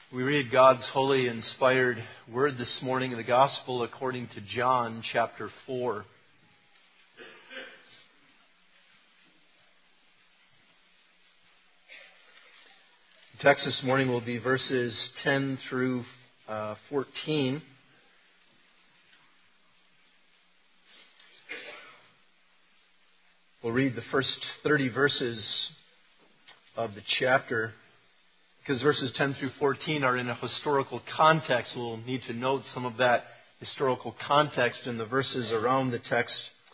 We read God's holy, inspired word this morning in the Gospel according to John chapter 4. The text this morning will be verses 10 through 14. We'll read the first 30 verses of the chapter. Because verses 10 through 14 are in a historical context, we'll need to note some of that historical context in the verses around the text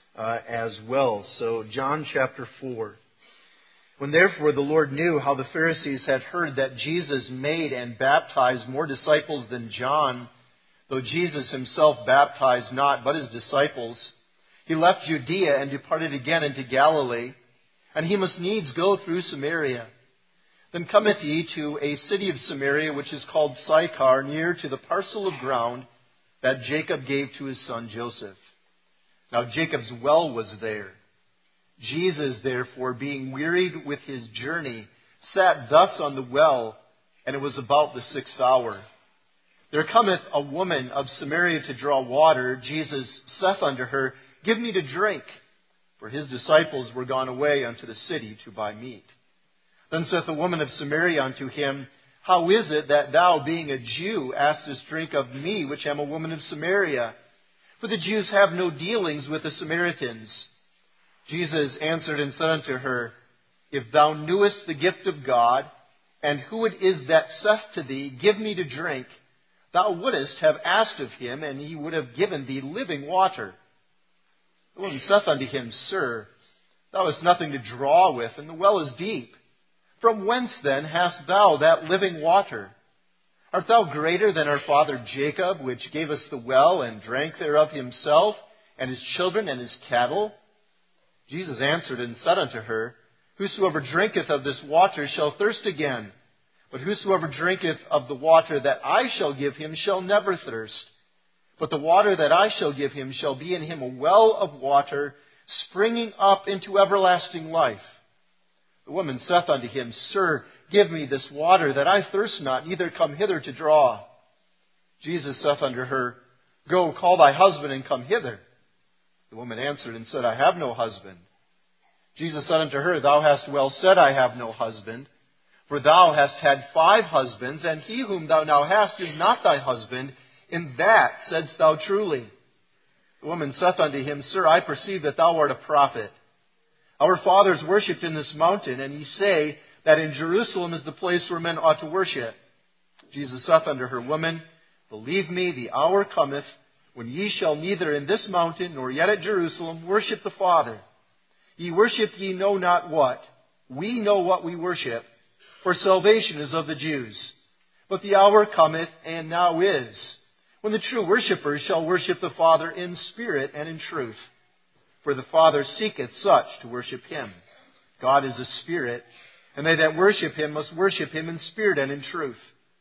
as well. So, John chapter 4. When therefore the Lord knew how the Pharisees had heard that Jesus made and baptized more disciples than John, though Jesus himself baptized not, but his disciples, he left Judea and departed again into Galilee, and he must needs go through Samaria. Then cometh he to a city of Samaria, which is called Sychar, near to the parcel of ground that Jacob gave to his son Joseph. Now Jacob's well was there. Jesus, therefore, being wearied with his journey, sat thus on the well, and it was about the 6th hour. There cometh a woman of Samaria to draw water. Jesus saith unto her, Give me to drink. For his disciples were gone away unto the city to buy meat. Then saith the woman of Samaria unto him, How is it that thou, being a Jew, askest drink of me, which am a woman of Samaria? For the Jews have no dealings with the Samaritans. Jesus answered and said unto her, If thou knewest the gift of God, and who it is that saith to thee, Give me to drink, thou wouldest have asked of him, and he would have given thee living water. The woman saith unto him, Sir, thou hast nothing to draw with, and the well is deep. From whence then hast thou that living water? Art thou greater than our father Jacob, which gave us the well, and drank thereof himself, and his children, and his cattle? Jesus answered and said unto her, Whosoever drinketh of this water shall thirst again. But whosoever drinketh of the water that I shall give him shall never thirst. But the water that I shall give him shall be in him a well of water, springing up into everlasting life. The woman saith unto him, Sir, give me this water, that I thirst not, neither come hither to draw. Jesus saith unto her, Go, call thy husband, and come hither. The woman answered and said, I have no husband. Jesus said unto her, Thou hast well said, I have no husband. For thou hast had 5 husbands, and he whom thou now hast is not thy husband. In that saidst thou truly. The woman saith unto him, Sir, I perceive that thou art a prophet. Our fathers worshipped in this mountain, and ye say that in Jerusalem is the place where men ought to worship. Jesus saith unto her, Woman, believe me, the hour cometh, when ye shall neither in this mountain, nor yet at Jerusalem, worship the Father. Ye worship ye know not what. We know what we worship, for salvation is of the Jews. But the hour cometh, and now is, when the true worshippers shall worship the Father in spirit and in truth. For the Father seeketh such to worship him. God is a spirit, and they that worship him must worship him in spirit and in truth.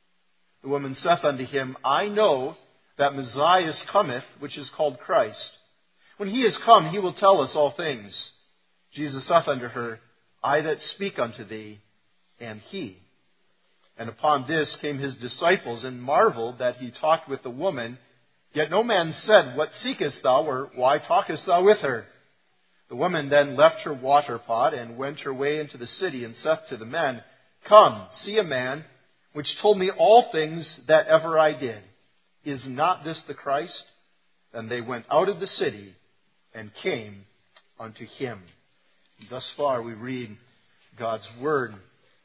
The woman saith unto him, I know that Messiah cometh, which is called Christ. When he is come, he will tell us all things. Jesus saith unto her, I that speak unto thee am he. And upon this came his disciples, and marveled that he talked with the woman. Yet no man said, What seekest thou, or why talkest thou with her? The woman then left her water pot, and went her way into the city, and saith to the men, Come, see a man, which told me all things that ever I did. Is not this the Christ? Then they went out of the city, and came unto him. Thus far we read God's word.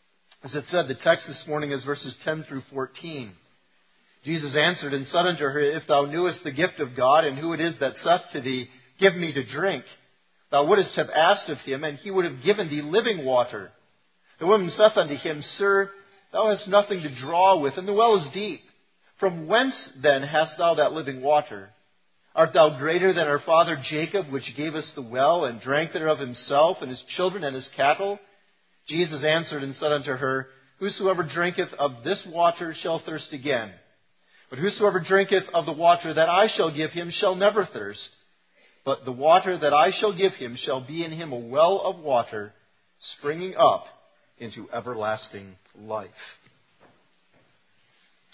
As it said, the text this morning is verses 10 through 14. Jesus answered and said unto her, If thou knewest the gift of God, and who it is that saith to thee, Give me to drink, thou wouldest have asked of him, and he would have given thee living water. The woman saith unto him, Sir, thou hast nothing to draw with, and the well is deep. From whence then hast thou that living water? Art thou greater than our father Jacob, which gave us the well, and drank thereof himself, and his children, and his cattle? Jesus answered and said unto her, Whosoever drinketh of this water shall thirst again. But whosoever drinketh of the water that I shall give him shall never thirst. But the water that I shall give him shall be in him a well of water, springing up into everlasting life.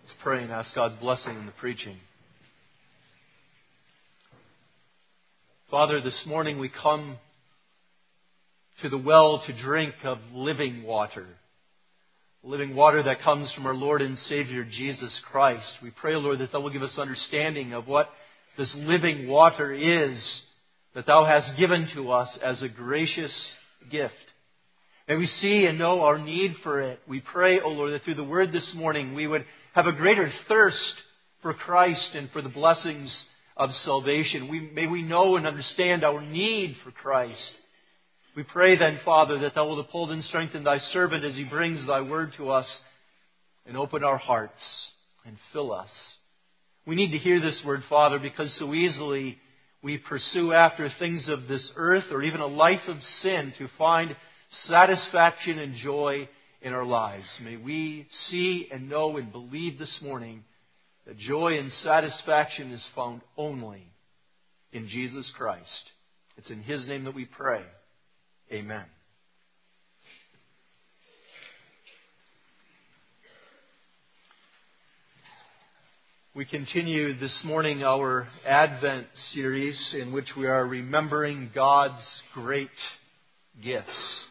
Let's pray and ask God's blessing in the preaching. Father, this morning we come to the well to drink of living water. Living water that comes from our Lord and Savior Jesus Christ. We pray, Lord, that Thou will give us understanding of what this living water is that Thou hast given to us as a gracious gift. May we see and know our need for it. We pray, O Lord, that through the Word this morning we would have a greater thirst for Christ and for the blessings of salvation. May we know and understand our need for Christ. We pray then, Father, that Thou wilt uphold and strengthen Thy servant as he brings Thy Word to us, and open our hearts and fill us. We need to hear this Word, Father, because so easily we pursue after things of this earth or even a life of sin to find satisfaction and joy in our lives. May we see and know and believe this morning that joy and satisfaction is found only in Jesus Christ. It's in His name that we pray. Amen. We continue this morning our Advent series in which we are remembering God's great gifts.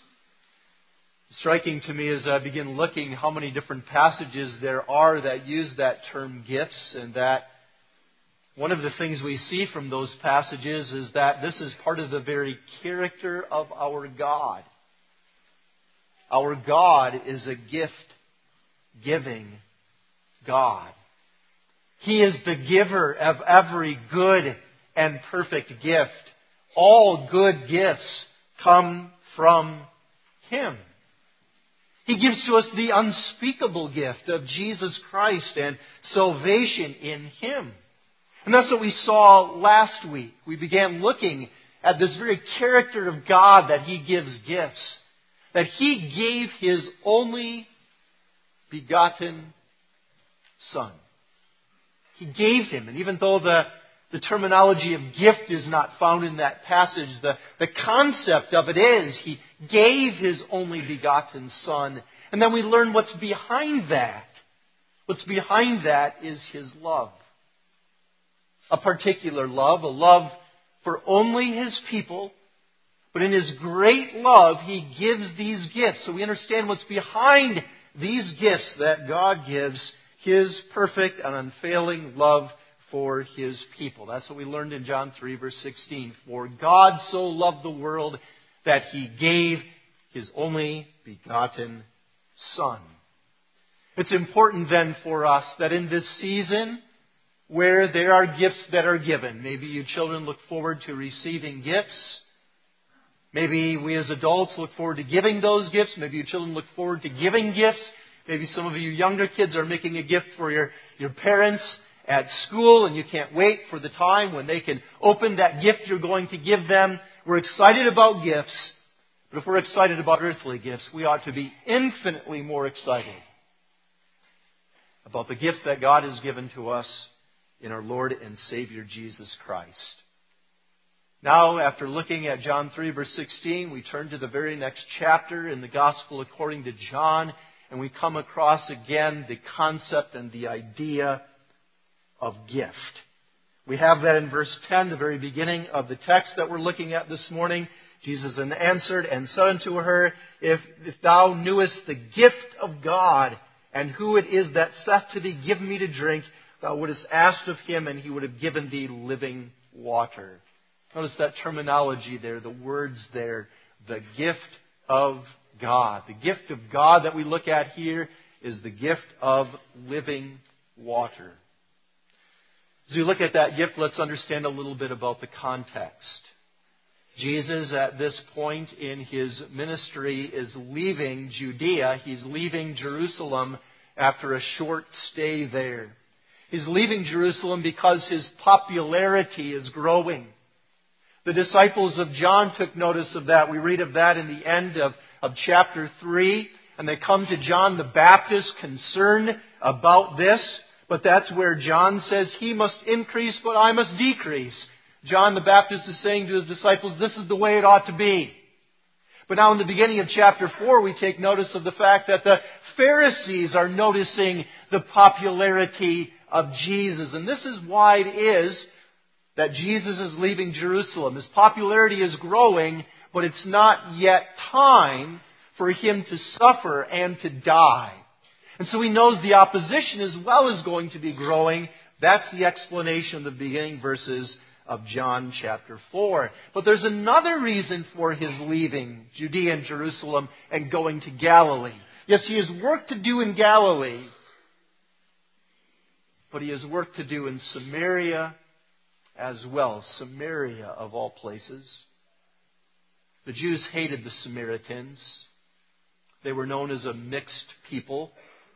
Striking to me as I begin looking how many different passages there are that use that term gifts, and that one of the things we see from those passages is that this is part of the very character of our God. Our God is a gift-giving God. He is the giver of every good and perfect gift. All good gifts come from Him. He gives to us the unspeakable gift of Jesus Christ and salvation in Him. And that's what we saw last week. We began looking at this very character of God that He gives gifts. That He gave His only begotten Son. He gave Him. And even though the terminology of gift is not found in that passage, the concept of it is He gave His only begotten Son. And then we learn what's behind that. What's behind that is His love. A particular love, a love for only His people. But in His great love, He gives these gifts. So we understand what's behind these gifts that God gives, His perfect and unfailing love for His people. That's what we learned in John 3, verse 16. For God so loved the world that He gave His only begotten Son. It's important then for us that in this season where there are gifts that are given, maybe you children look forward to receiving gifts. Maybe we as adults look forward to giving those gifts. Maybe you children look forward to giving gifts. Maybe some of you younger kids are making a gift for your parents at school, and you can't wait for the time when they can open that gift you're going to give them. We're excited about gifts, but if we're excited about earthly gifts, we ought to be infinitely more excited about the gift that God has given to us in our Lord and Savior Jesus Christ. Now, after looking at John 3, verse 16, we turn to the very next chapter in the Gospel according to John, and we come across again the concept and the idea of gift. We have that in verse 10, the very beginning of the text that we're looking at this morning. Jesus answered and said unto her, If thou knewest the gift of God, and who it is that saith to thee, Give me to drink, thou wouldest asked of Him, and He would have given thee living water. Notice that terminology there, the words there, the gift of God. The gift of God that we look at here is the gift of living water. As we look at that gift, let's understand a little bit about the context. Jesus, at this point in His ministry, is leaving Judea. He's leaving Jerusalem after a short stay there. He's leaving Jerusalem because His popularity is growing. The disciples of John took notice of that. We read of that in the end of chapter 3. And they come to John the Baptist concerned about this. But that's where John says, He must increase, but I must decrease. John the Baptist is saying to his disciples, this is the way it ought to be. But now in the beginning of chapter 4, we take notice of the fact that the Pharisees are noticing the popularity of Jesus. And this is why it is that Jesus is leaving Jerusalem. His popularity is growing, but it's not yet time for Him to suffer and to die. And so He knows the opposition as well is going to be growing. That's the explanation of the beginning verses of John chapter 4. But there's another reason for His leaving Judea and Jerusalem and going to Galilee. Yes, He has work to do in Galilee, but He has work to do in Samaria as well. Samaria, of all places. The Jews hated the Samaritans. They were known as a mixed people.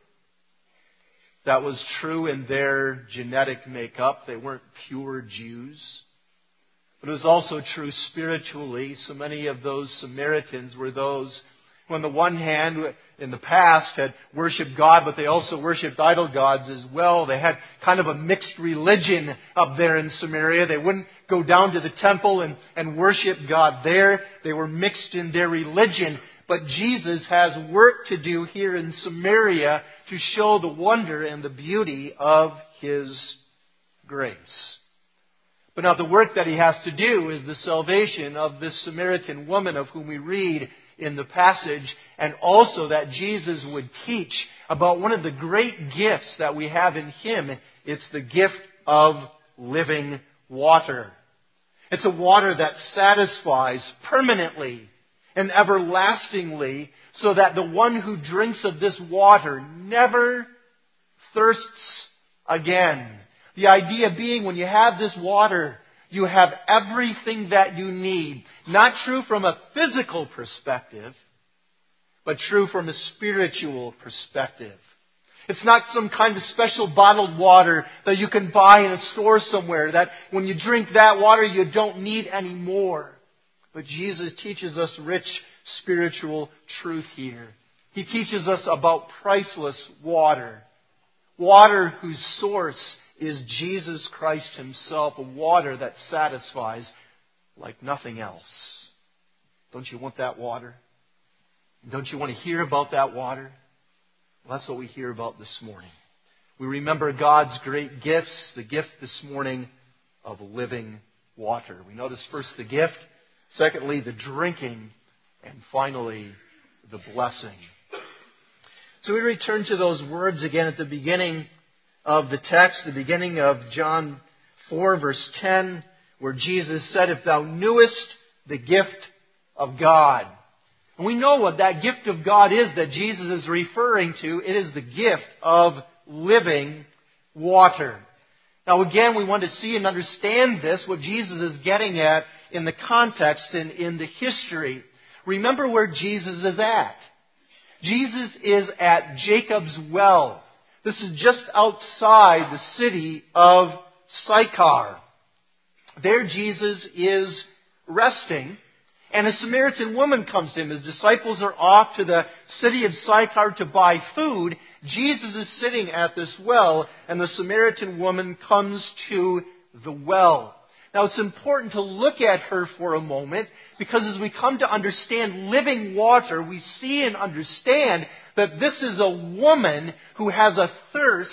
That was true in their genetic makeup. They weren't pure Jews. But it was also true spiritually. So many of those Samaritans were those who, on the one hand, in the past had worshipped God, but they also worshipped idol gods as well. They had kind of a mixed religion up there in Samaria. They wouldn't go down to the temple and worship God there. They were mixed in their religion. But Jesus has work to do here in Samaria to show the wonder and the beauty of His grace. But now the work that He has to do is the salvation of this Samaritan woman of whom we read in the passage, and also that Jesus would teach about one of the great gifts that we have in Him. It's the gift of living water. It's a water that satisfies permanently and everlastingly, so that the one who drinks of this water never thirsts again. The idea being, when you have this water, you have everything that you need. Not true from a physical perspective, but true from a spiritual perspective. It's not some kind of special bottled water that you can buy in a store somewhere, that when you drink that water you don't need any more. But Jesus teaches us rich spiritual truth here. He teaches us about priceless water. Water whose source is Jesus Christ Himself. A water that satisfies like nothing else. Don't you want that water? Don't you want to hear about that water? Well, that's what we hear about this morning. We remember God's great gifts. The gift this morning of living water. We notice first the gift. Secondly, the drinking. And finally, the blessing. So we return to those words again at the beginning of the text, the beginning of John 4, verse 10, where Jesus said, "If thou knewest the gift of God." And we know what that gift of God is that Jesus is referring to. It is the gift of living water. Now again, we want to see and understand this, what Jesus is getting at in the context and in the history. Remember where Jesus is at. Jesus is at Jacob's well. This is just outside the city of Sychar. There Jesus is resting, and a Samaritan woman comes to Him. His disciples are off to the city of Sychar to buy food. Jesus is sitting at this well, and the Samaritan woman comes to the well. Now it's important to look at her for a moment, because as we come to understand living water, we see and understand that this is a woman who has a thirst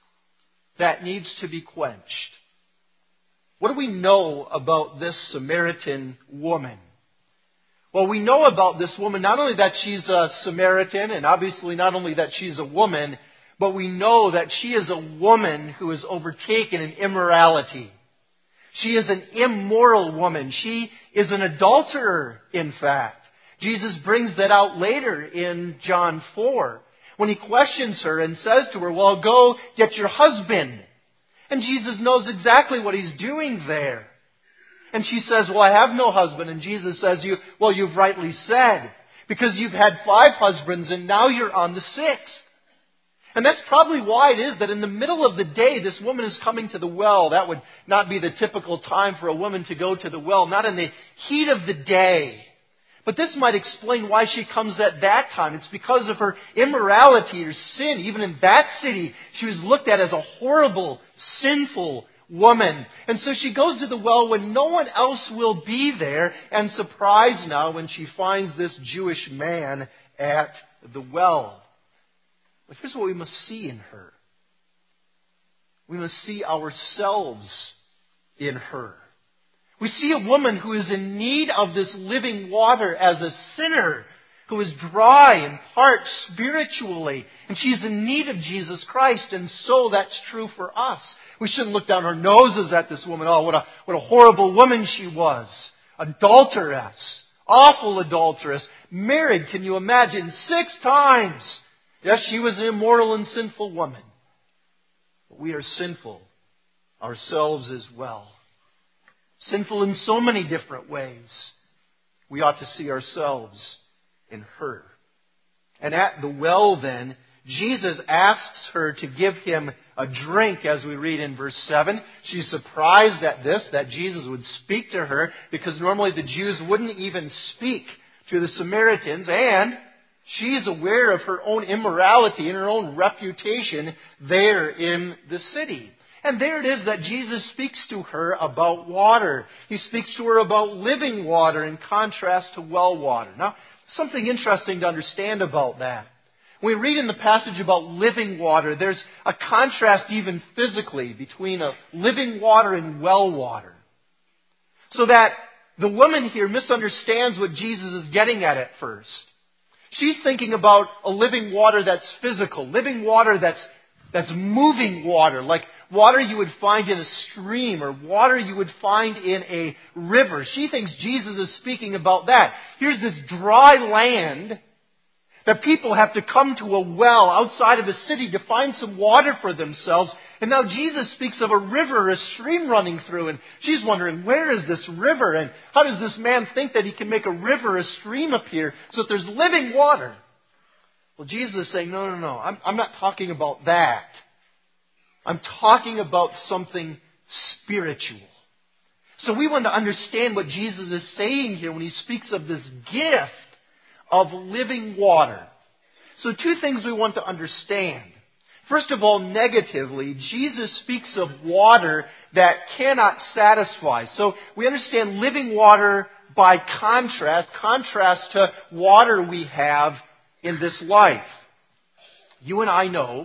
that needs to be quenched. What do we know about this Samaritan woman? Well, we know about this woman not only that she's a Samaritan, and obviously not only that she's a woman, but we know that she is a woman who is overtaken in immorality. She is an immoral woman. She is an adulterer, in fact. Jesus brings that out later in John 4, when He questions her and says to her, "Well, go get your husband." And Jesus knows exactly what He's doing there. And she says, "Well, I have no husband." And Jesus says, "Well, you've rightly said, because you've had 5 husbands and now you're on the 6th. And that's probably why it is that in the middle of the day, this woman is coming to the well. That would not be the typical time for a woman to go to the well, not in the heat of the day. But this might explain why she comes at that time. It's because of her immorality or sin. Even in that city, she was looked at as a horrible, sinful woman. And so she goes to the well when no one else will be there, and surprised now when she finds this Jewish man at the well. But here's what we must see in her. We must see ourselves in her. We see a woman who is in need of this living water as a sinner, who is dry and parched spiritually, and she's in need of Jesus Christ, and so that's true for us. We shouldn't look down our noses at this woman. Oh, what a horrible woman she was. Adulteress. Awful adulteress. Married, can you imagine, 6 times. Yes, she was an immoral and sinful woman. But we are sinful ourselves as well. Sinful in so many different ways. We ought to see ourselves in her. And at the well then, Jesus asks her to give him a drink, as we read in verse 7. She's surprised at this, that Jesus would speak to her, because normally the Jews wouldn't even speak to the Samaritans, and she is aware of her own immorality and her own reputation there in the city. And there it is that Jesus speaks to her about water. He speaks to her about living water in contrast to well water. Now, something interesting to understand about that. When we read in the passage about living water, there's a contrast even physically between a living water and well water. So that the woman here misunderstands what Jesus is getting at first. She's thinking about a living water that's physical, living water that's moving water, like water you would find in a stream or water you would find in a river. She thinks Jesus is speaking about that. Here's this dry land that people have to come to a well outside of a city to find some water for themselves. And now Jesus speaks of a river, a stream running through. And she's wondering, where is this river? And how does this man think that he can make a river, a stream appear so that there's living water? Well, Jesus is saying, no. I'm not talking about that. I'm talking about something spiritual. So we want to understand what Jesus is saying here when he speaks of this gift of living water. So 2 things we want to understand. First of all, negatively, Jesus speaks of water that cannot satisfy. So we understand living water by contrast to water we have in this life. You and I know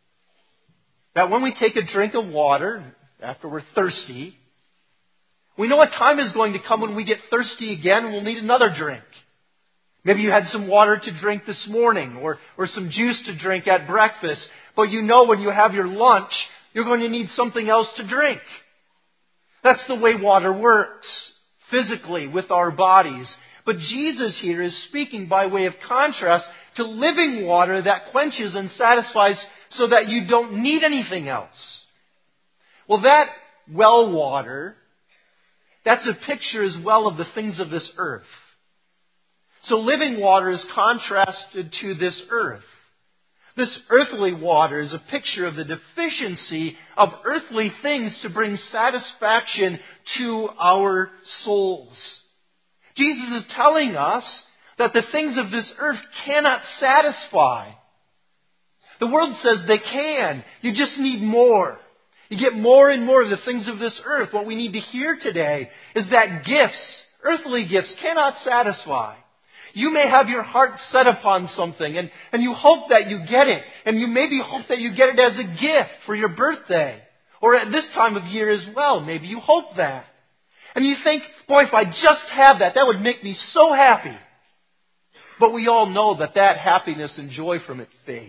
that when we take a drink of water, after we're thirsty, we know a time is going to come when we get thirsty again and we'll need another drink. Maybe you had some water to drink this morning or some juice to drink at breakfast, but you know when you have your lunch, you're going to need something else to drink. That's the way water works, physically, with our bodies. But Jesus here is speaking by way of contrast to living water that quenches and satisfies so that you don't need anything else. Well, that well water, that's a picture as well of the things of this earth. So living water is contrasted to this earth. This earthly water is a picture of the deficiency of earthly things to bring satisfaction to our souls. Jesus is telling us that the things of this earth cannot satisfy. The world says they can. You just need more. You get more and more of the things of this earth. What we need to hear today is that gifts, earthly gifts, cannot satisfy. You may have your heart set upon something and you hope that you get it. And you maybe hope that you get it as a gift for your birthday. Or at this time of year as well. Maybe you hope that. And you think, boy, if I just have that, that would make me so happy. But we all know that happiness and joy from it fades.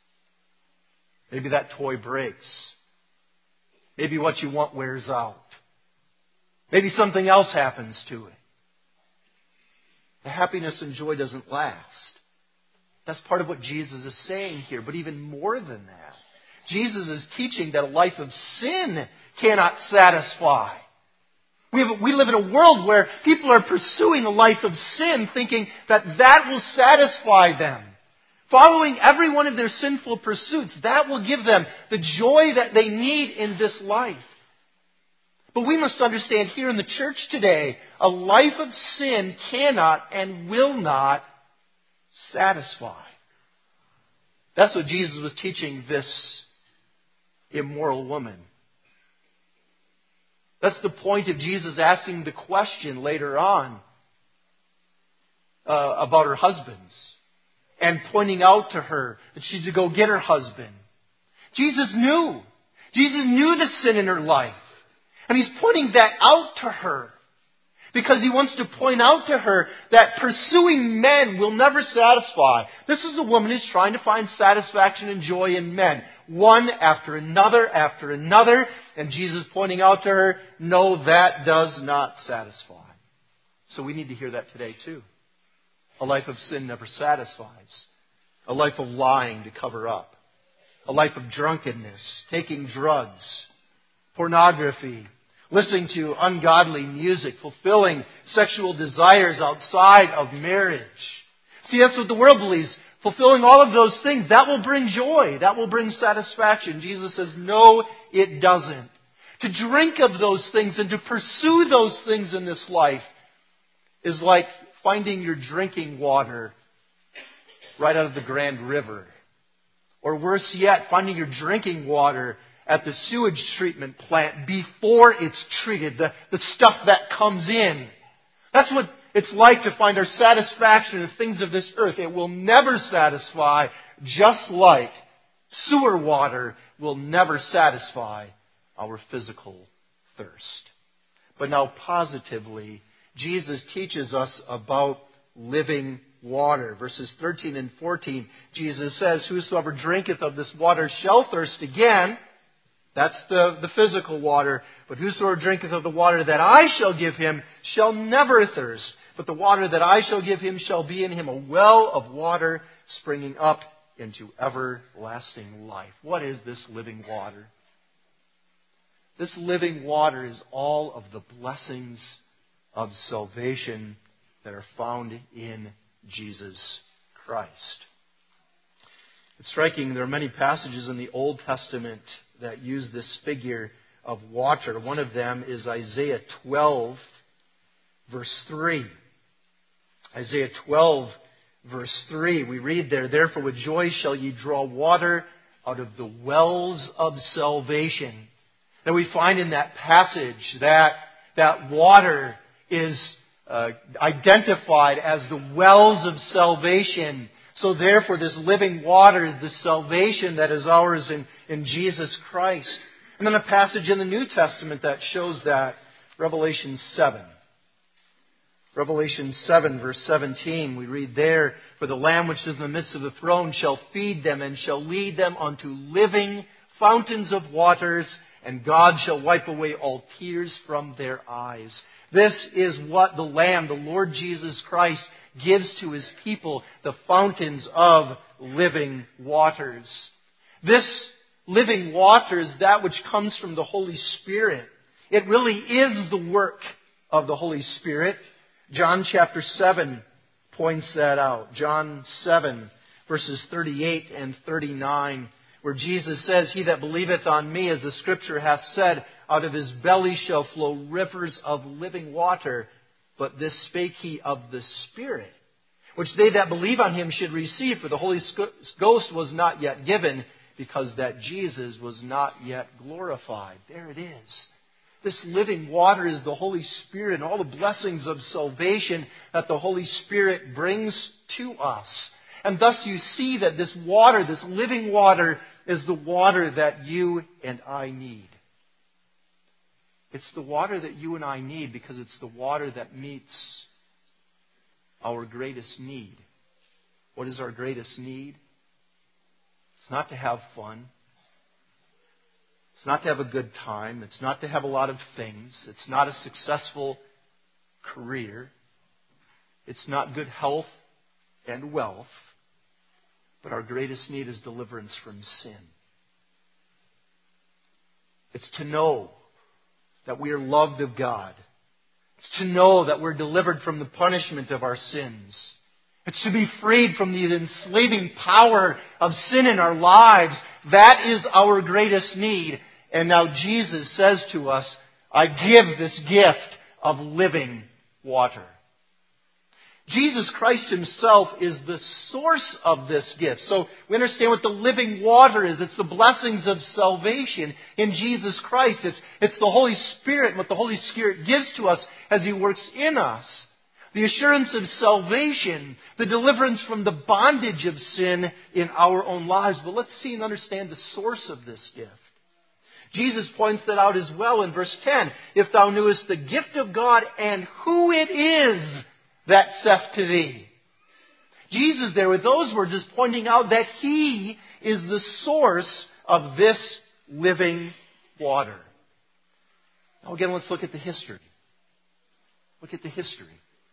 Maybe that toy breaks. Maybe what you want wears out. Maybe something else happens to it. The happiness and joy doesn't last. That's part of what Jesus is saying here. But even more than that, Jesus is teaching that a life of sin cannot satisfy. We live in a world where people are pursuing a life of sin, thinking that will satisfy them. Following every one of their sinful pursuits, that will give them the joy that they need in this life. But we must understand here in the church today, a life of sin cannot and will not satisfy. That's what Jesus was teaching this immoral woman. That's the point of Jesus asking the question later on about her husbands and pointing out to her that she's to go get her husband. Jesus knew. Jesus knew the sin in her life. And He's pointing that out to her because He wants to point out to her that pursuing men will never satisfy. This is a woman who's trying to find satisfaction and joy in men, one after another, and Jesus pointing out to her, no, that does not satisfy. So we need to hear that today too. A life of sin never satisfies. A life of lying to cover up. A life of drunkenness, taking drugs, pornography, listening to ungodly music, fulfilling sexual desires outside of marriage. See, that's what the world believes. Fulfilling all of those things, that will bring joy. That will bring satisfaction. Jesus says, no, it doesn't. To drink of those things and to pursue those things in this life is like finding your drinking water right out of the Grand River. Or worse yet, finding your drinking water at the sewage treatment plant before it's treated, the stuff that comes in. That's what it's like to find our satisfaction in things of this earth. It will never satisfy, just like sewer water will never satisfy our physical thirst. But now positively, Jesus teaches us about living water. Verses 13 and 14, Jesus says, whosoever drinketh of this water shall thirst again. That's the physical water. But whosoever drinketh of the water that I shall give him shall never thirst. But the water that I shall give him shall be in him a well of water springing up into everlasting life. What is this living water? This living water is all of the blessings of salvation that are found in Jesus Christ. It's striking, there are many passages in the Old Testament that use this figure of water. One of them is Isaiah 12, verse 3. Isaiah 12, verse 3, we read there, therefore with joy shall ye draw water out of the wells of salvation. And we find in that passage that water is identified as the wells of salvation. So therefore this living water is the salvation that is ours in Jesus Christ. And then a passage in the New Testament that shows that, Revelation 7. Revelation 7, verse 17, we read there, for the Lamb which is in the midst of the throne shall feed them and shall lead them unto living fountains of waters, and God shall wipe away all tears from their eyes. This is what the Lamb, the Lord Jesus Christ, gives to His people, the fountains of living waters. This living water is that which comes from the Holy Spirit. It really is the work of the Holy Spirit. John chapter 7 points that out. John 7, verses 38 and 39, where Jesus says, he that believeth on me, as the Scripture hath said, out of his belly shall flow rivers of living water. But this spake he of the Spirit, which they that believe on him should receive, for the Holy Ghost was not yet given, because that Jesus was not yet glorified. There it is. This living water is the Holy Spirit and all the blessings of salvation that the Holy Spirit brings to us. And thus you see that this water, this living water, is the water that you and I need. It's the water that you and I need because it's the water that meets our greatest need. What is our greatest need? It's not to have fun. It's not to have a good time. It's not to have a lot of things. It's not a successful career. It's not good health and wealth. But our greatest need is deliverance from sin. It's to know that we are loved of God. It's to know that we're delivered from the punishment of our sins. It's to be freed from the enslaving power of sin in our lives. That is our greatest need. And now Jesus says to us, I give this gift of living water. Jesus Christ Himself is the source of this gift. So we understand what the living water is. It's the blessings of salvation in Jesus Christ. It's the Holy Spirit and what the Holy Spirit gives to us as He works in us. The assurance of salvation, the deliverance from the bondage of sin in our own lives. But let's see and understand the source of this gift. Jesus points that out as well in verse 10. If thou knewest the gift of God and who it is that saith to thee. Jesus there with those words is pointing out that He is the source of this living water. Now again, let's look at the history. Look at the history.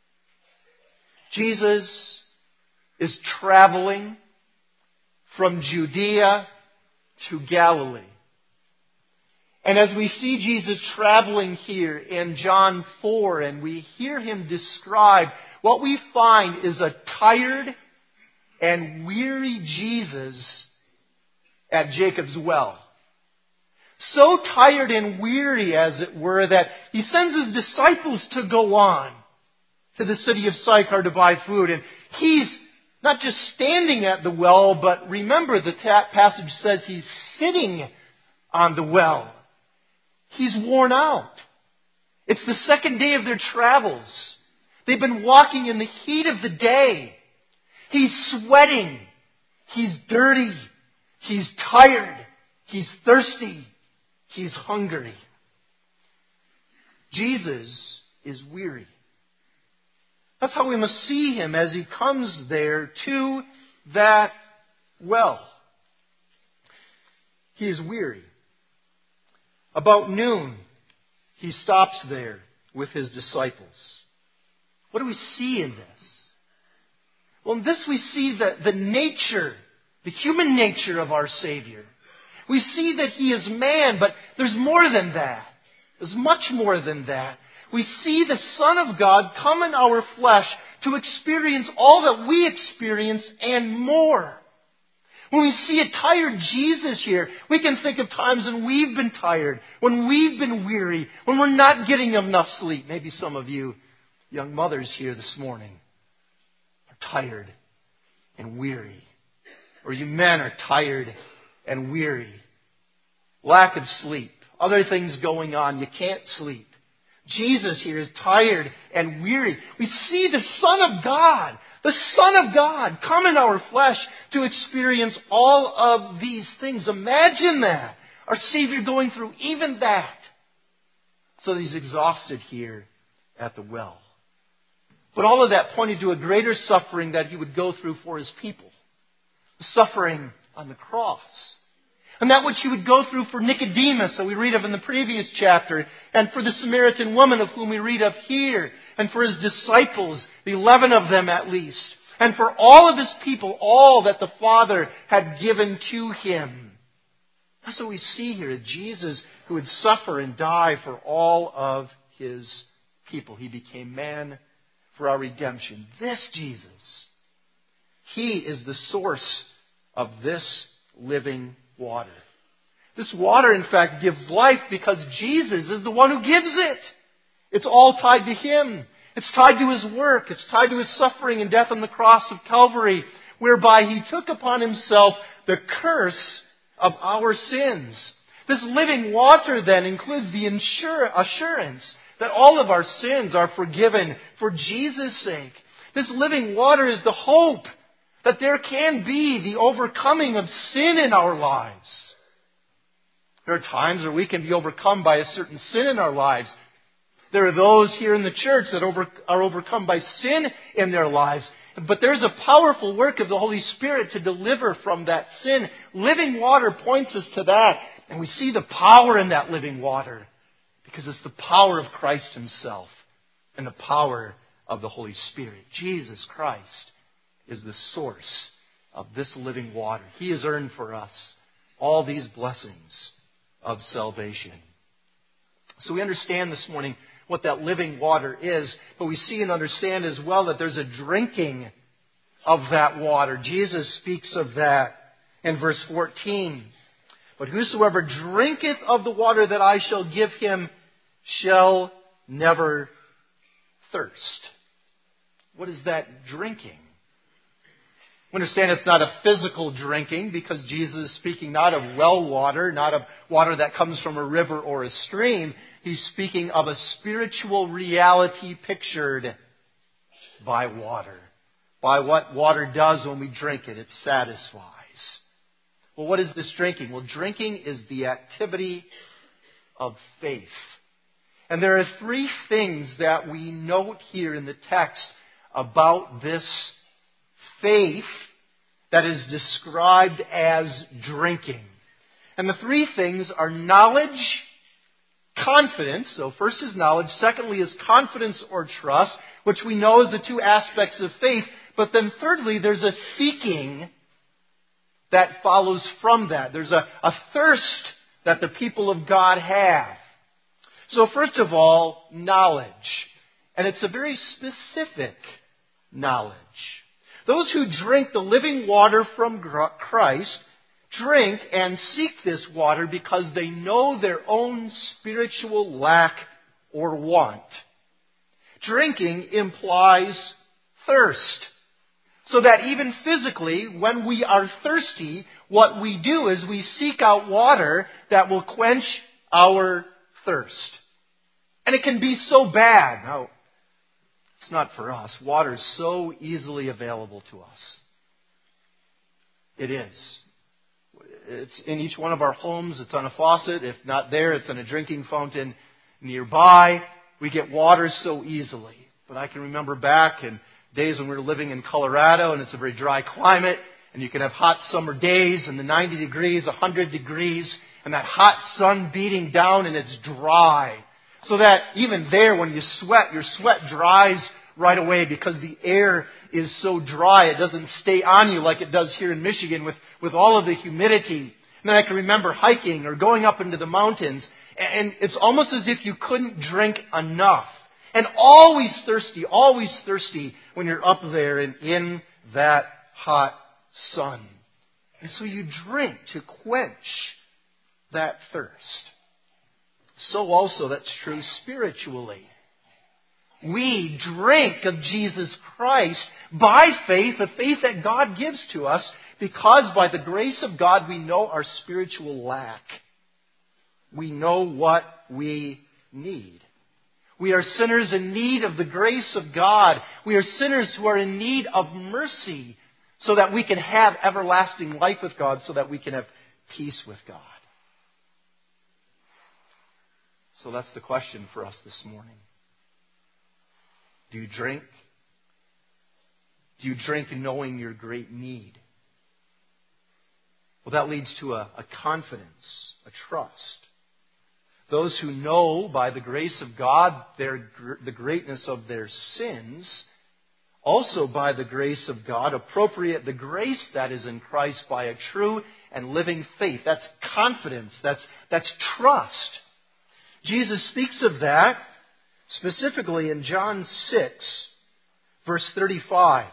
Jesus is traveling from Judea to Galilee. And as we see Jesus traveling here in John 4 and we hear Him describe, what we find is a tired and weary Jesus at Jacob's well. So tired and weary, as it were, that He sends His disciples to go on to the city of Sychar to buy food. And He's not just standing at the well, but remember the passage says He's sitting on the well. He's worn out. It's the second day of their travels. They've been walking in the heat of the day. He's sweating. He's dirty. He's tired. He's thirsty. He's hungry. Jesus is weary. That's how we must see Him as He comes there to that well. He is weary. About noon, He stops there with His disciples. What do we see in this? Well, in this we see the nature, the human nature of our Savior. We see that He is man, but there's more than that. There's much more than that. We see the Son of God come in our flesh to experience all that we experience and more. When we see a tired Jesus here, we can think of times when we've been tired, when we've been weary, when we're not getting enough sleep. Maybe some of you young mothers here this morning are tired and weary. Or you men are tired and weary. Lack of sleep. Other things going on. You can't sleep. Jesus here is tired and weary. We see the Son of God come in our flesh to experience all of these things. Imagine that. Our Savior going through even that. So He's exhausted here at the well. But all of that pointed to a greater suffering that He would go through for His people. The suffering on the cross. And that which He would go through for Nicodemus, that we read of in the previous chapter, and for the Samaritan woman of whom we read of here, and for His disciples, the 11 of them at least, and for all of His people, all that the Father had given to Him. That's what we see here, Jesus who would suffer and die for all of His people. He became man for our redemption. This Jesus, He is the source of this living water. This water, in fact, gives life because Jesus is the one who gives it. It's all tied to Him. It's tied to His work. It's tied to His suffering and death on the cross of Calvary, whereby He took upon Himself the curse of our sins. This living water then includes the assurance that all of our sins are forgiven for Jesus' sake. This living water is the hope that there can be the overcoming of sin in our lives. There are times where we can be overcome by a certain sin in our lives. There are those here in the church that are overcome by sin in their lives. But there's a powerful work of the Holy Spirit to deliver from that sin. Living water points us to that. And we see the power in that living water because it's the power of Christ Himself and the power of the Holy Spirit. Jesus Christ is the source of this living water. He has earned for us all these blessings of salvation. So we understand this morning what that living water is, but we see and understand as well that there's a drinking of that water. Jesus speaks of that in verse 14. But whosoever drinketh of the water that I shall give him shall never thirst. What is that drinking? We understand it's not a physical drinking because Jesus is speaking not of well water, not of water that comes from a river or a stream. He's speaking of a spiritual reality pictured by water. By what water does when we drink it. It satisfies. Well, what is this drinking? Well, drinking is the activity of faith. And there are three things that we note here in the text about this faith that is described as drinking. And the three things are knowledge, confidence. So first is knowledge. Secondly is confidence or trust, which we know is the two aspects of faith. But then thirdly, there's a seeking that follows from that. There's a thirst that the people of God have. So first of all, knowledge. And it's a very specific knowledge. Those who drink the living water from Christ drink and seek this water because they know their own spiritual lack or want. Drinking implies thirst. So that even physically, when we are thirsty, what we do is we seek out water that will quench our thirst. And it can be so bad. Now, it's not for us. Water is so easily available to us. It is. It's in each one of our homes. It's on a faucet. If not there, it's on a drinking fountain nearby. We get water so easily. But I can remember back in days when we were living in Colorado, and it's a very dry climate, and you can have hot summer days, and the 90 degrees, 100 degrees, and that hot sun beating down, and it's dry. So that even there, when you sweat, your sweat dries right away because the air is so dry. It doesn't stay on you like it does here in Michigan with all of the humidity. And then I can remember hiking or going up into the mountains, and it's almost as if you couldn't drink enough. And always thirsty when you're up there and in that hot sun. And so you drink to quench that thirst. So also that's true spiritually. We drink of Jesus Christ by faith, the faith that God gives to us, because by the grace of God we know our spiritual lack. We know what we need. We are sinners in need of the grace of God. We are sinners who are in need of mercy so that we can have everlasting life with God, so that we can have peace with God. So that's the question for us this morning. Do you drink? Do you drink knowing your great need? Well, that leads to a confidence, a trust. Those who know by the grace of God the greatness of their sins, also by the grace of God appropriate the grace that is in Christ by a true and living faith. That's confidence. That's trust. Jesus speaks of that specifically in John 6, verse 35.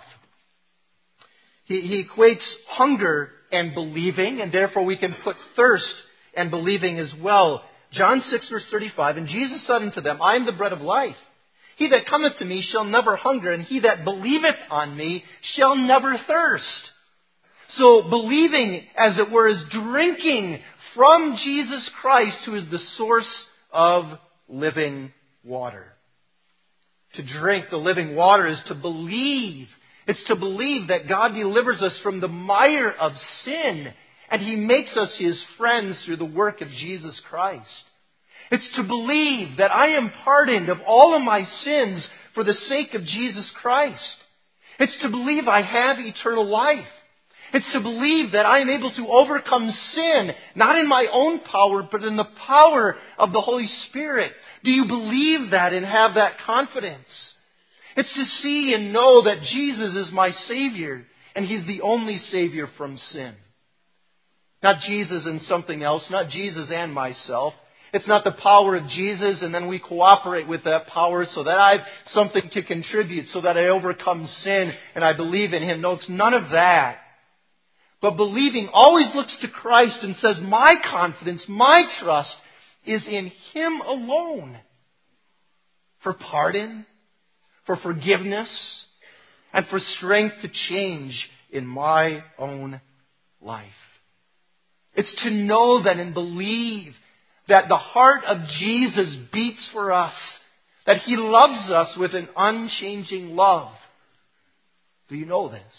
He equates hunger and believing, and therefore we can put thirst and believing as well. John 6, verse 35, and Jesus said unto them, I am the bread of life. He that cometh to me shall never hunger, and he that believeth on me shall never thirst. So believing, as it were, is drinking from Jesus Christ, who is the source of living water. To drink the living water is to believe. It's to believe that God delivers us from the mire of sin, and He makes us His friends through the work of Jesus Christ. It's to believe that I am pardoned of all of my sins for the sake of Jesus Christ. It's to believe I have eternal life. It's to believe that I am able to overcome sin, not in my own power, but in the power of the Holy Spirit. Do you believe that and have that confidence? It's to see and know that Jesus is my Savior, and He's the only Savior from sin. Not Jesus and something else, not Jesus and myself. It's not the power of Jesus and then we cooperate with that power so that I have something to contribute, so that I overcome sin and I believe in Him. No, it's none of that. But believing always looks to Christ and says, my confidence, my trust is in Him alone. For pardon, for forgiveness, and for strength to change in my own life. It's to know that and believe that the heart of Jesus beats for us, that He loves us with an unchanging love. Do you know this?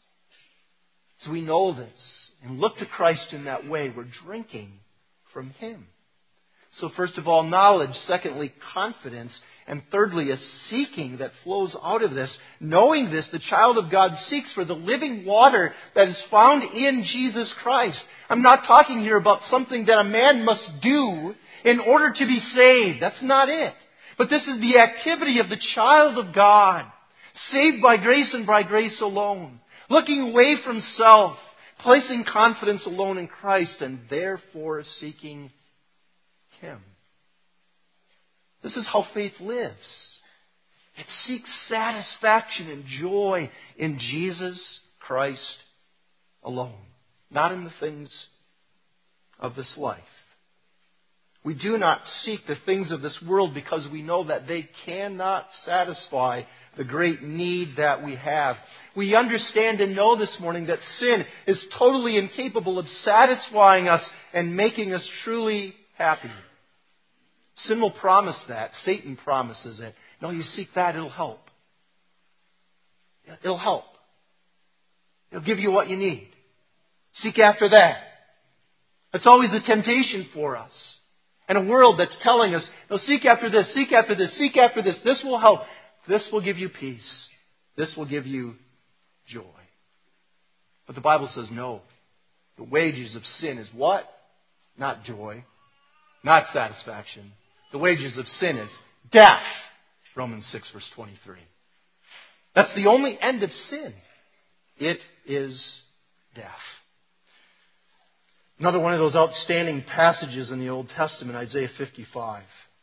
So we know this and look to Christ in that way. We're drinking from Him. So first of all, knowledge. Secondly, confidence. And thirdly, a seeking that flows out of this. Knowing this, the child of God seeks for the living water that is found in Jesus Christ. I'm not talking here about something that a man must do in order to be saved. That's not it. But this is the activity of the child of God, saved by grace and by grace alone, looking away from self, placing confidence alone in Christ, and therefore seeking Him. This is how faith lives. It seeks satisfaction and joy in Jesus Christ alone, not in the things of this life. We do not seek the things of this world because we know that they cannot satisfy the great need that we have. We understand and know this morning that sin is totally incapable of satisfying us and making us truly happy. Sin will promise that. Satan promises it. No, you seek that, it'll help. It'll help. It'll give you what you need. Seek after that. That's always the temptation for us. And a world that's telling us, no, seek after this, seek after this, seek after this. This will help. This will give you peace. This will give you joy. But the Bible says no. The wages of sin is what? Not joy. Not satisfaction. The wages of sin is death. Romans 6 verse 23. That's the only end of sin. It is death. Another one of those outstanding passages in the Old Testament, Isaiah 55.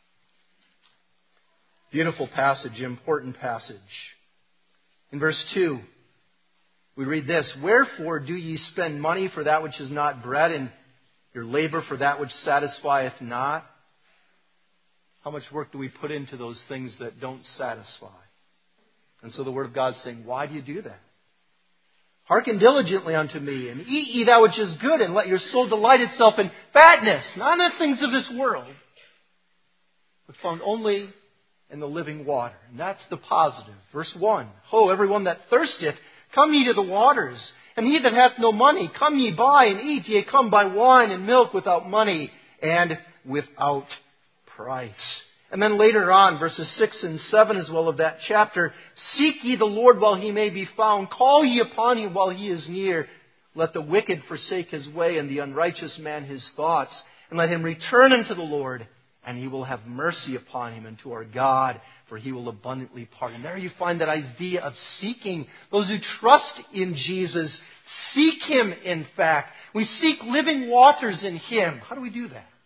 Beautiful passage, important passage. In verse 2, we read this, "Wherefore do ye spend money for that which is not bread, and your labor for that which satisfieth not?" How much work do we put into those things that don't satisfy? And so the Word of God is saying, why do you do that? "Hearken diligently unto me, and eat ye that which is good, and let your soul delight itself in fatness," not in the things of this world, but found only in the living water. And that's the positive. Verse 1, "Ho, everyone that thirsteth, come ye to the waters. And he that hath no money, come ye buy and eat. Yea, come buy wine and milk without money and without price." And then later on, verses 6 and 7 as well of that chapter, "Seek ye the Lord while He may be found. Call ye upon Him while He is near. Let the wicked forsake his way, and the unrighteous man his thoughts. And let him return unto the Lord, and He will have mercy upon him, and to our God, for He will abundantly pardon." There you find that idea of seeking. Those who trust in Jesus seek Him, in fact. We seek living waters in Him. How do we do that?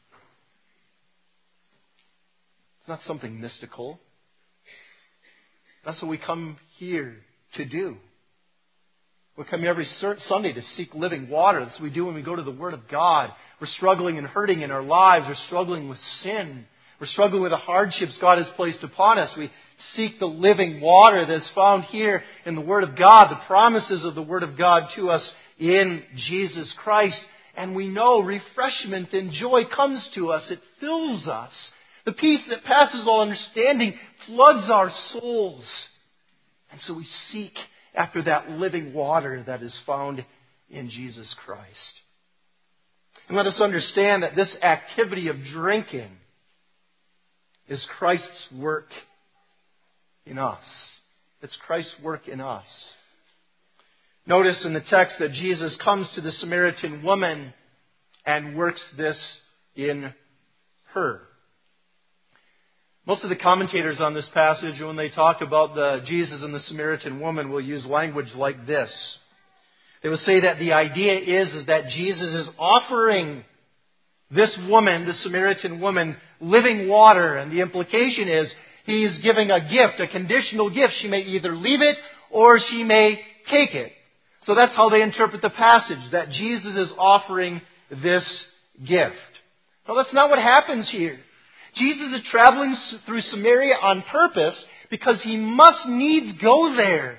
It's not something mystical. That's what we come here to do. We come here every Sunday to seek living water. That's what we do when we go to the Word of God. We're struggling and hurting in our lives. We're struggling with sin. We're struggling with the hardships God has placed upon us. We seek the living water that's found here in the Word of God, the promises of the Word of God to us in Jesus Christ. And we know refreshment and joy comes to us. It fills us. The peace that passes all understanding floods our souls. And so we seek after that living water that is found in Jesus Christ. And let us understand that this activity of drinking is Christ's work in us. It's Christ's work in us. Notice in the text that Jesus comes to the Samaritan woman and works this in her. Most of the commentators on this passage, when they talk about Jesus and the Samaritan woman, will use language like this. They will say that the idea is that Jesus is offering this woman, the Samaritan woman, living water. And the implication is He's giving a gift, a conditional gift. She may either leave it or she may take it. So that's how they interpret the passage, that Jesus is offering this gift. Now that's not what happens here. Jesus is traveling through Samaria on purpose because He must needs go there.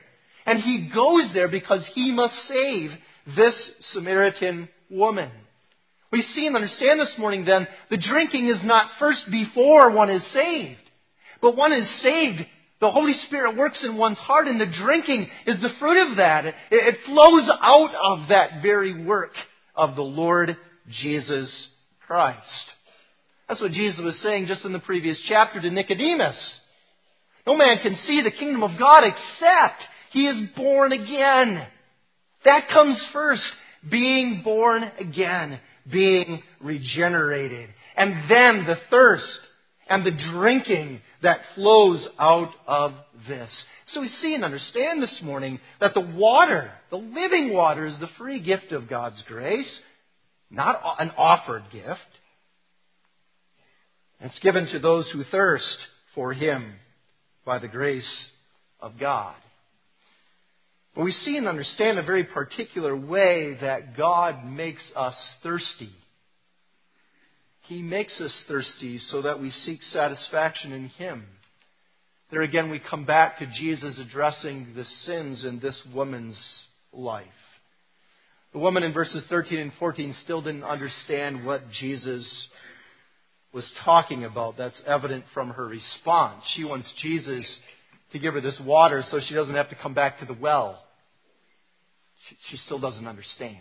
And He goes there because He must save this Samaritan woman. We see and understand this morning then, the drinking is not first before one is saved. But one is saved, the Holy Spirit works in one's heart, and the drinking is the fruit of that. It flows out of that very work of the Lord Jesus Christ. That's what Jesus was saying just in the previous chapter to Nicodemus. No man can see the kingdom of God except he is born again. That comes first, being born again, being regenerated. And then the thirst and the drinking that flows out of this. So we see and understand this morning that the water, the living water, is the free gift of God's grace, not an offered gift. It's given to those who thirst for Him by the grace of God. But we see and understand a very particular way that God makes us thirsty. He makes us thirsty so that we seek satisfaction in Him. There again we come back to Jesus addressing the sins in this woman's life. The woman in verses 13 and 14 still didn't understand what Jesus was talking about. That's evident from her response. She wants Jesus to give her this water so she doesn't have to come back to the well. She still doesn't understand.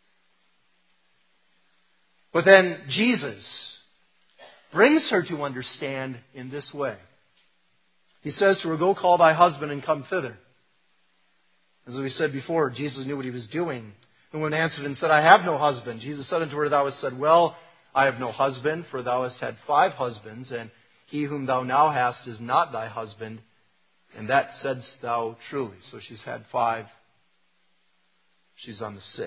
But then Jesus brings her to understand in this way. He says to her, "Go call thy husband and come thither." As we said before, Jesus knew what He was doing. The woman answered and said, "I have no husband." Jesus said unto her, "Thou hast said, Well, I have no husband, for thou hast had 5 husbands, and he whom thou now hast is not thy husband, and that saidst thou truly." So she's had 5. She's on the 6th.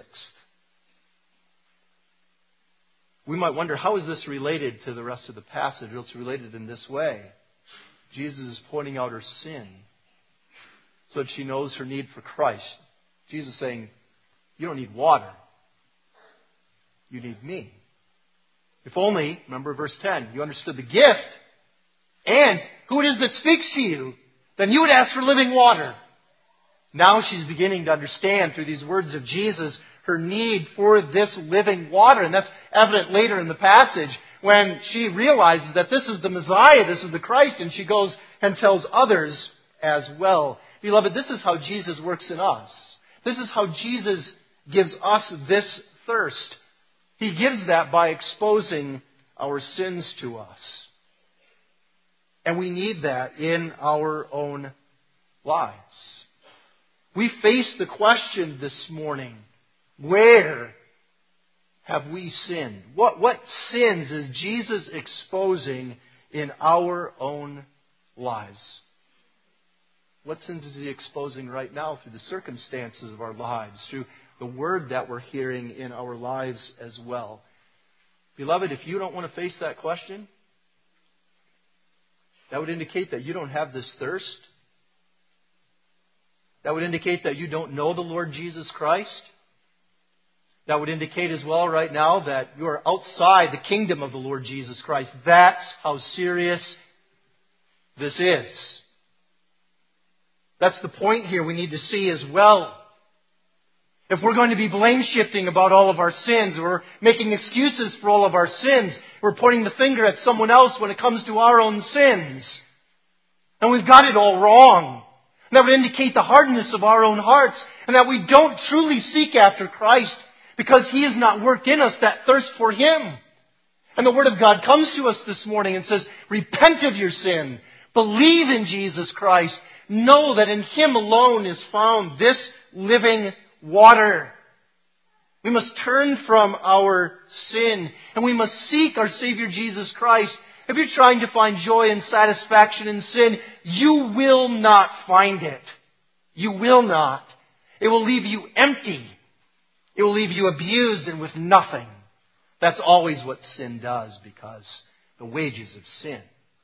We might wonder, how is this related to the rest of the passage? Well, it's related in this way. Jesus is pointing out her sin so that she knows her need for Christ. Jesus is saying, you don't need water. You need me. If only, remember verse 10, you understood the gift and who it is that speaks to you, then you would ask for living water. Now she's beginning to understand through these words of Jesus her need for this living water. And that's evident later in the passage when she realizes that this is the Messiah, this is the Christ, and she goes and tells others as well. Beloved, this is how Jesus works in us. This is how Jesus gives us this thirst. He gives that by exposing our sins to us. And we need that in our own lives. We face the question this morning, where have we sinned? What sins is Jesus exposing in our own lives? What sins is He exposing right now through the circumstances of our lives, through the word that we're hearing in our lives as well? Beloved, if you don't want to face that question, that would indicate that you don't have this thirst. That would indicate that you don't know the Lord Jesus Christ. That would indicate as well right now that you are outside the kingdom of the Lord Jesus Christ. That's how serious this is. That's the point here we need to see as well. If we're going to be blame shifting about all of our sins, we're making excuses for all of our sins, we're pointing the finger at someone else when it comes to our own sins, and we've got it all wrong. And that would indicate the hardness of our own hearts, and that we don't truly seek after Christ because He has not worked in us that thirst for Him. And the Word of God comes to us this morning and says, repent of your sin, believe in Jesus Christ, know that in Him alone is found this living water. We must turn from our sin, and we must seek our Savior Jesus Christ. If you're trying to find joy and satisfaction in sin, you will not find it. You will not. It will leave you empty. It will leave you abused and with nothing. That's always what sin does, because the wages of sin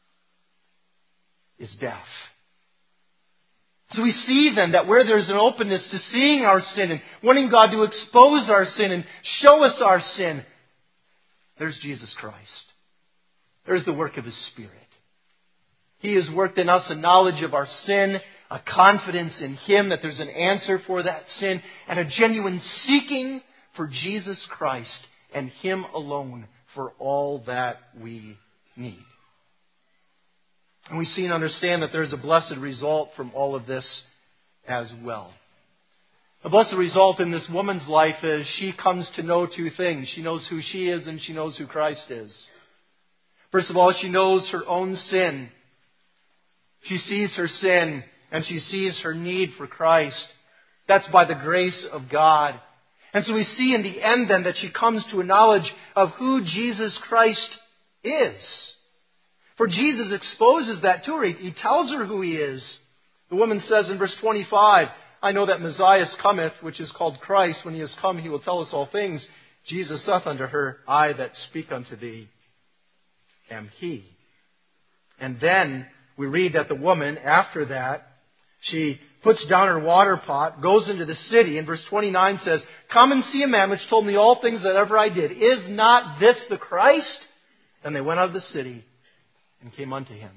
is death. So we see then that where there's an openness to seeing our sin and wanting God to expose our sin and show us our sin, there's Jesus Christ. There's the work of His Spirit. He has worked in us a knowledge of our sin, a confidence in Him that there's an answer for that sin, and a genuine seeking for Jesus Christ and Him alone for all that we need. And we see and understand that there's a blessed result from all of this as well. A blessed result in this woman's life is she comes to know two things. She knows who she is and she knows who Christ is. First of all, she knows her own sin. She sees her sin and she sees her need for Christ. That's by the grace of God. And so we see in the end then that she comes to a knowledge of who Jesus Christ is. For Jesus exposes that to her. He tells her who He is. The woman says in verse 25, I know that Messiah cometh, which is called Christ. When He is come, He will tell us all things. Jesus saith unto her, I that speak unto thee am He. And then we read that the woman, after that, she puts down her water pot, goes into the city, and verse 29 says, Come and see a man which told me all things that ever I did. Is not this the Christ? And they went out of the city and came unto Him.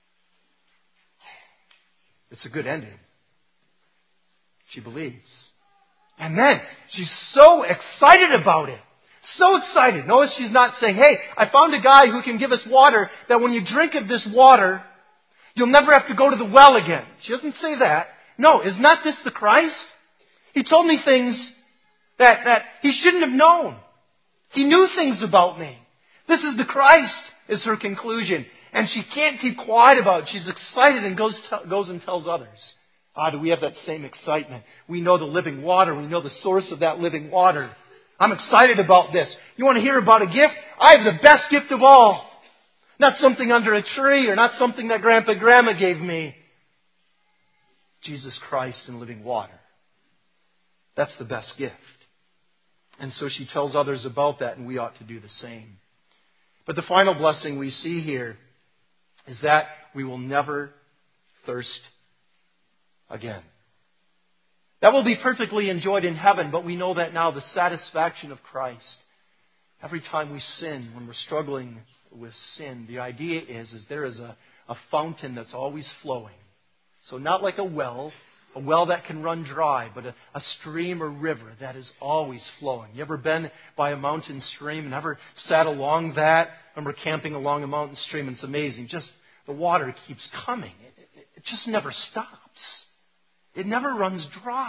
It's a good ending. She believes. And then she's so excited about it. So excited. Notice she's not saying, hey, I found a guy who can give us water that when you drink of this water, you'll never have to go to the well again. She doesn't say that. No, is not this the Christ? He told me things that He shouldn't have known. He knew things about me. This is the Christ, is her conclusion. And she can't keep quiet about it. She's excited and goes and tells others. Do we have that same excitement? We know the living water. We know the source of that living water. I'm excited about this. You want to hear about a gift? I have the best gift of all. Not something under a tree or not something that Grandpa and Grandma gave me. Jesus Christ and living water. That's the best gift. And so she tells others about that, and we ought to do the same. But the final blessing we see here is that we will never thirst again. That will be perfectly enjoyed in heaven, but we know that now, the satisfaction of Christ. Every time we sin, when we're struggling with sin, the idea is there is a fountain that's always flowing. So not like a well that can run dry, but a stream or river that is always flowing. You ever been by a mountain stream and ever sat along that? I remember camping along a mountain stream, and it's amazing. Just the water keeps coming. It just never stops. It never runs dry.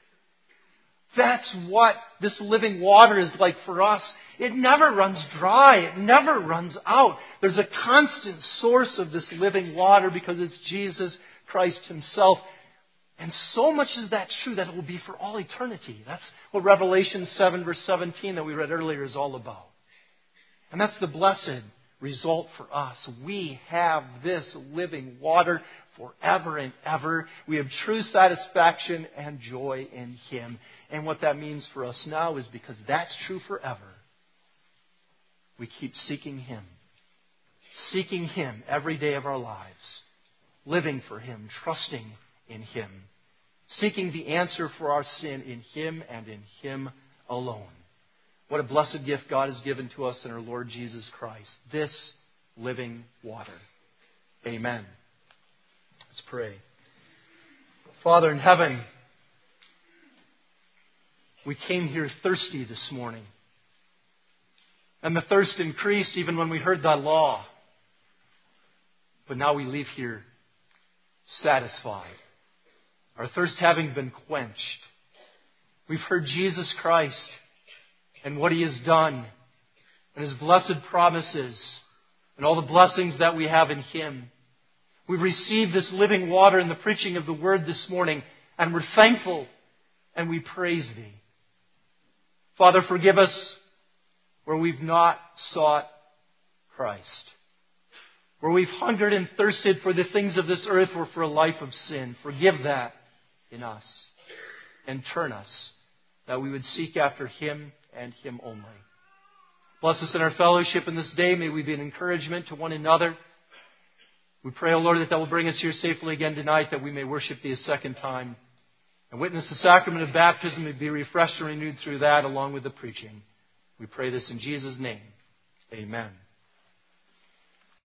That's what this living water is like for us. It never runs dry. It never runs out. There's a constant source of this living water because it's Jesus Christ Himself. And so much is that true that it will be for all eternity. That's what Revelation 7 verse 17 that we read earlier is all about. And that's the blessed result for us. We have this living water forever and ever. We have true satisfaction and joy in Him. And what that means for us now is because that's true forever, we keep seeking Him. Seeking Him every day of our lives. Living for Him, trusting in Him. Seeking the answer for our sin in Him and in Him alone. What a blessed gift God has given to us in our Lord Jesus Christ. This living water. Amen. Let's pray. Father in heaven, we came here thirsty this morning. And the thirst increased even when we heard Thy law. But now we leave here satisfied. Our thirst having been quenched. We've heard Jesus Christ and what He has done and His blessed promises and all the blessings that we have in Him. We've received this living water in the preaching of the Word this morning, and we're thankful and we praise Thee. Father, forgive us where we've not sought Christ, where we've hungered and thirsted for the things of this earth or for a life of sin. Forgive that in us and turn us that we would seek after Him and Him only. Bless us in our fellowship in this day. May we be an encouragement to one another. We pray, O Lord, that will bring us here safely again tonight, that we may worship Thee a second time and witness the sacrament of baptism and be refreshed and renewed through that along with the preaching. We pray this in Jesus' name. Amen.